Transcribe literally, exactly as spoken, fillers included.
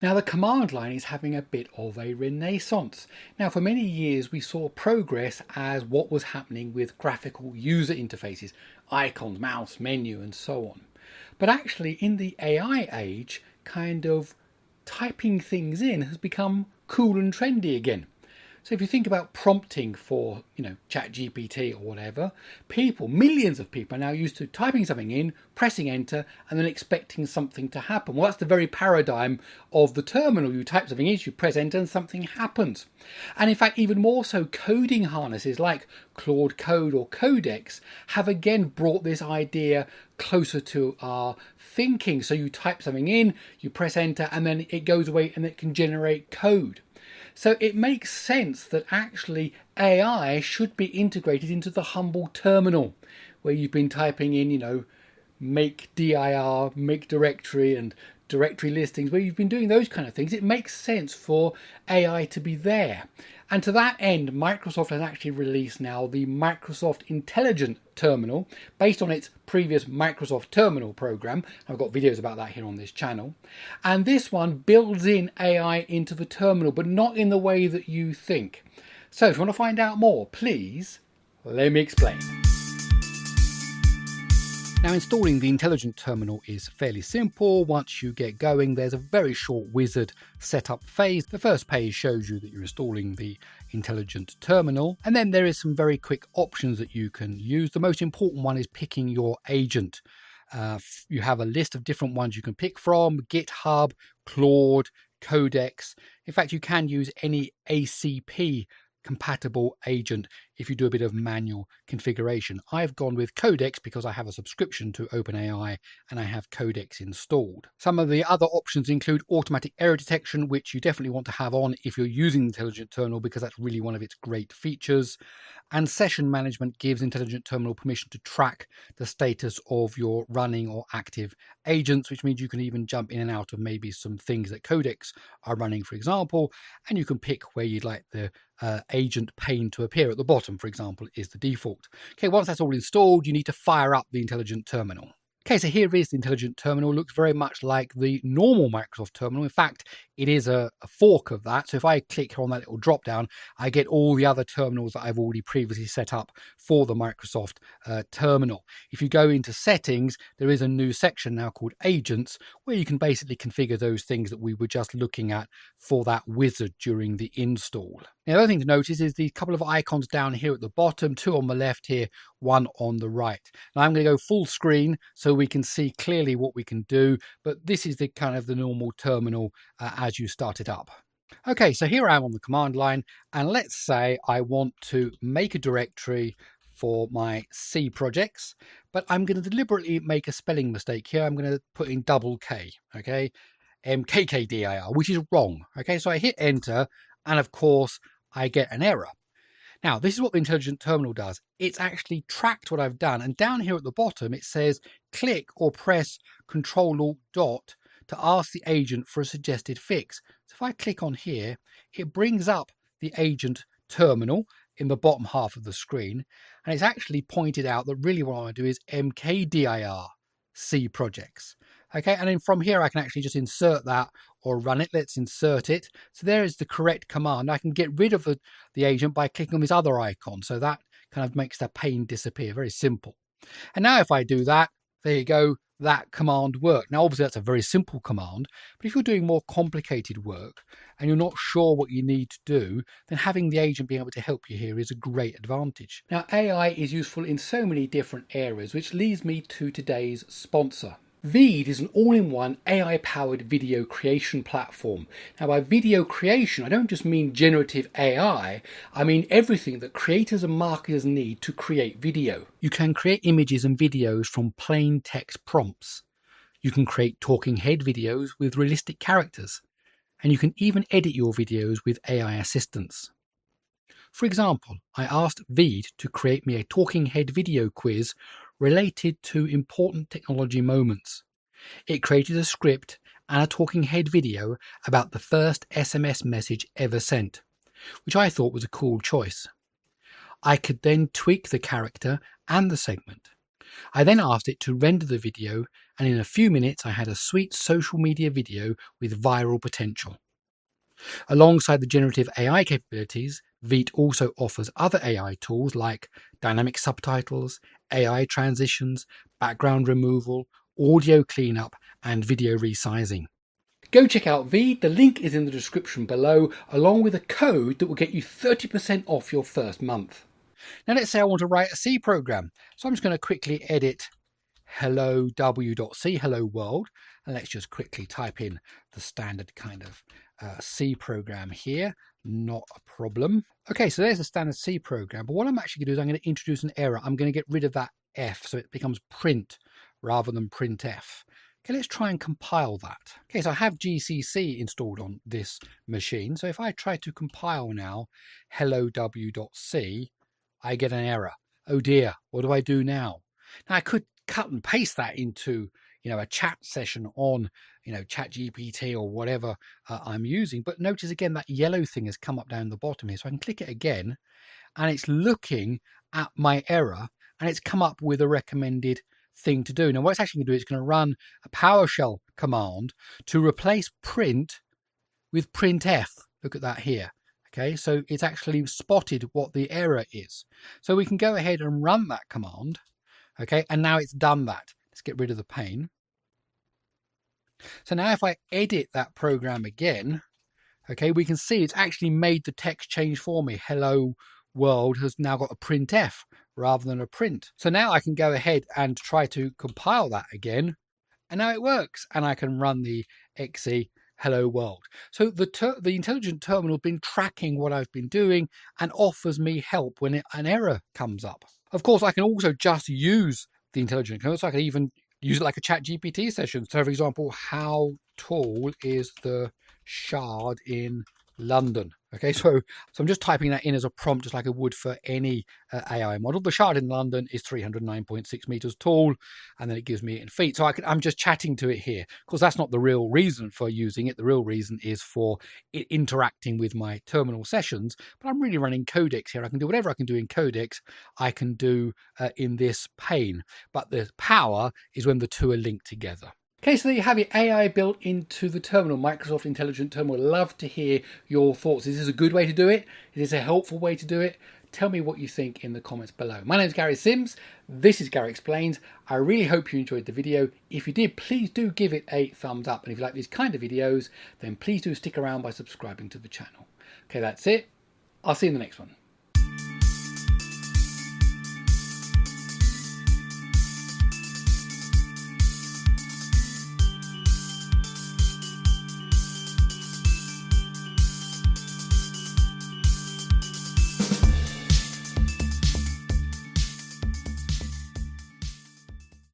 Now the command line is having a bit of a renaissance. Now for many years we saw progress as what was happening with graphical user interfaces, icons, mouse, menu and so on. But actually in the A I age, kind of typing things in has become cool and trendy again. So if you think about prompting for, you know, ChatGPT or whatever, people, millions of people are now used to typing something in, pressing enter, and then expecting something to happen. Well, that's the very paradigm of the terminal. You type something in, you press enter, and something happens. And in fact, even more so, coding harnesses like Claude Code or Codex have again brought this idea closer to our thinking. So you type something in, you press enter, and then it goes away and it can generate code. So it makes sense that actually A I should be integrated into the humble terminal where you've been typing in, you know, make dir, make directory and directory listings, where you've been doing those kind of things. It makes sense for A I to be there. And to that end, Microsoft has actually released now the Microsoft Intelligent Terminal based on its previous Microsoft Terminal program. I've got videos about that here on this channel. And this one builds in A I into the terminal, but not in the way that you think. So if you want to find out more, please let me explain. Now, installing the Intelligent Terminal is fairly simple. Once you get going, there's a very short wizard setup phase. The first page shows you that you're installing the Intelligent Terminal, and then there is some very quick options that you can use. The most important one is picking your agent. Uh, you have a list of different ones you can pick from: GitHub, Claude, Codex. In fact, you can use any A C P compatible agent if you do a bit of manual configuration. I've gone with Codex because I have a subscription to OpenAI and I have Codex installed. Some of the other options include automatic error detection, which you definitely want to have on if you're using the Intelligent Terminal because that's really one of its great features. And session management gives Intelligent Terminal permission to track the status of your running or active agents, which means you can even jump in and out of maybe some things that Codex are running, for example, and you can pick where you'd like the uh, agent pane to appear. At the bottom, for example, is the default. Okay, once that's all installed, you need to fire up the Intelligent Terminal. Okay, so here is the Intelligent Terminal. It looks very much like the normal Microsoft Terminal. In fact, it is a, a fork of that. So if I click on that little drop down, I get all the other terminals that I've already previously set up for the Microsoft uh, Terminal. If you go into settings, there is a new section now called Agents, where you can basically configure those things that we were just looking at for that wizard during the install. Now, the other thing to notice is the couple of icons down here at the bottom, two on the left here, one on the right. Now I'm going to go full screen so we can see clearly what we can do, but this is the kind of the normal terminal uh, as you start it up. Okay, so here I am on the command line, and let's say I want to make a directory for my C projects, but I'm going to deliberately make a spelling mistake here. I'm going to put in double K, okay, M K K D I R, which is wrong. Okay, so I hit enter, and of course I get an error. Now, this is what the Intelligent Terminal does. It's actually tracked what I've done. And down here at the bottom, it says click or press Control Alt Dot to ask the agent for a suggested fix. So if I click on here, it brings up the agent terminal in the bottom half of the screen. And it's actually pointed out that really what I want to do is M K D I R C projects. Okay, and then from here I can actually just insert that or run it. Let's insert it. So there is the correct command. I can get rid of the, the agent by clicking on this other icon. So that kind of makes that pane disappear. Very simple. And now if I do that, there you go, that command worked. Now obviously that's a very simple command, but if you're doing more complicated work and you're not sure what you need to do, then having the agent being able to help you here is a great advantage. Now A I is useful in so many different areas, which leads me to today's sponsor. Veed is an all-in-one A I-powered video creation platform. Now by video creation, I don't just mean generative A I, I mean everything that creators and marketers need to create video. You can create images and videos from plain text prompts. You can create talking head videos with realistic characters. And you can even edit your videos with A I assistance. For example, I asked Veed to create me a talking head video quiz related to important technology moments. It created a script and a talking head video about the first S M S message ever sent, which I thought was a cool choice. I could then tweak the character and the segment. I then asked it to render the video, and in a few minutes I had a sweet social media video with viral potential. Alongside the generative A I capabilities, Veet also offers other A I tools like dynamic subtitles, A I transitions, background removal, audio cleanup, and video resizing. Go check out Veet, the link is in the description below, along with a code that will get you thirty percent off your first month. Now let's say I want to write a C program, so I'm just going to quickly edit hello w.c, hello world, and let's just quickly type in the standard kind of uh, C program here, not a problem. Okay, so there's the standard C program, but what I'm actually going to do is I'm going to introduce an error. I'm going to get rid of that F, so it becomes print rather than printf. Okay, let's try and compile that. Okay, so I have G C C installed on this machine, so if I try to compile now hello w.c, I get an error. Oh dear, what do I do now? Now I could cut and paste that into, you know, a chat session on, you know, ChatGPT or whatever uh, I'm using. But notice again that yellow thing has come up down the bottom here. So I can click it again and it's looking at my error and it's come up with a recommended thing to do. Now what it's actually going to do is it's going to run a PowerShell command to replace print with printf. Look at that here. Okay, so it's actually spotted what the error is. So we can go ahead and run that command. Okay, and now it's done that. Let's get rid of the pane. So now if I edit that program again, okay, we can see it's actually made the text change for me. Hello world has now got a printf rather than a print. So now I can go ahead and try to compile that again, and now it works, and I can run the X E hello world. So the ter the intelligent terminal has been tracking what I've been doing and offers me help when it, an error comes up. Of course, I can also just use the intelligent terminal, so I can even use it like a ChatGPT session. So for example, how tall is the Shard in London? Okay, so, so I'm just typing that in as a prompt, just like I would for any uh, A I model. The Shard in London is three hundred nine point six meters tall, and then it gives me it in feet. So I can, I'm just chatting to it here. Of course, that's not the real reason for using it. The real reason is for it interacting with my terminal sessions, but I'm really running Codex here. I can do whatever I can do in Codex, I can do uh, in this pane. But the power is when the two are linked together. Okay, so there you have it, A I built into the terminal, Microsoft Intelligent Terminal. I'd love to hear your thoughts. Is this a good way to do it? Is this a helpful way to do it? Tell me what you think in the comments below. My name is Gary Sims. This is Gary Explains. I really hope you enjoyed the video. If you did, please do give it a thumbs up. And if you like these kind of videos, then please do stick around by subscribing to the channel. Okay, that's it. I'll see you in the next one.